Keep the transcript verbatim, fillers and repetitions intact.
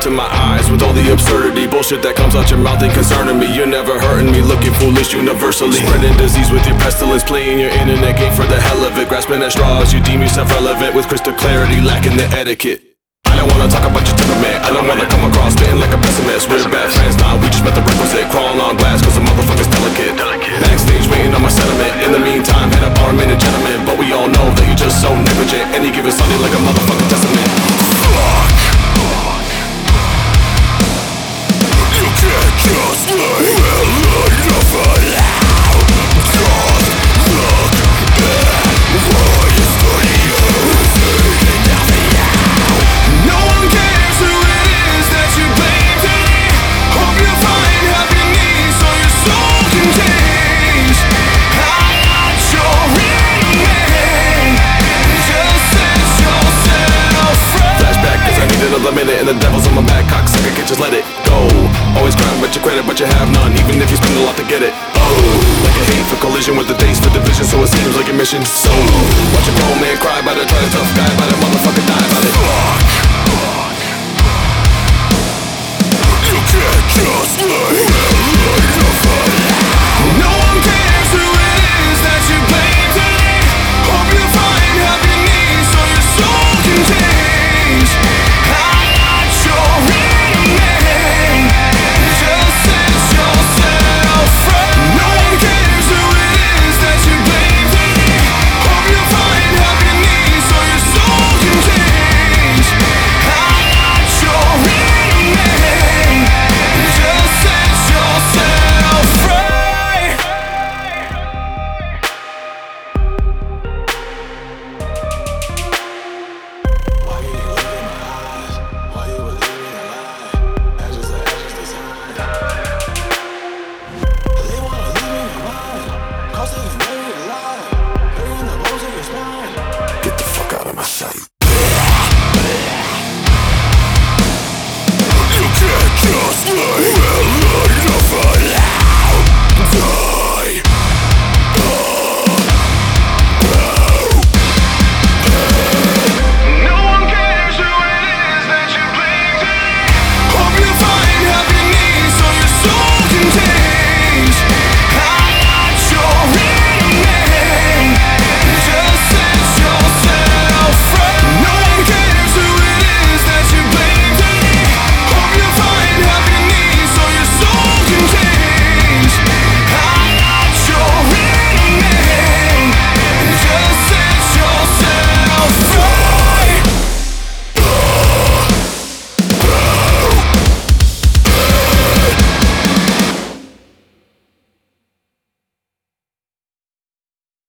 to my eyes with all the absurdity. Bullshit that comes out your mouth ain't concerning me. You're never hurting me, looking foolish universally. Spreading disease with your pestilence, playing your internet game for the hell of it. Grasping at straws, you deem yourself relevant with crystal clarity, lacking the etiquette. I don't wanna talk about your temperament. I don't wanna come across spitting like a pessimist. We're bad friends, nah, we just met the requisite. Crawling on glass cause the motherfucker's delicate. Backstage waiting on my sentiment. In the meantime, hit up our minute gentlemen. But we all know that you're just so negligent. Any given Sunday like a motherfucking testament. Fuck! You can't just let enough allow. Just look at what is for you. Saying nothing now. No one cares who it is that you blame today. Hope you find happiness so your soul can change. I'm not your enemy. Just set yourself free. Flashback cause I need another minute and the devil's on my back. Cocksucker can't just let it go. Always crying about your credit but you have none, even if you spend a lot to get it. Oh, like a hate for collision with the days for division, so it seems like a mission. So watch a grown man cry about it, try a tough guy about it, motherfucker die about it. Fuck. You can't just let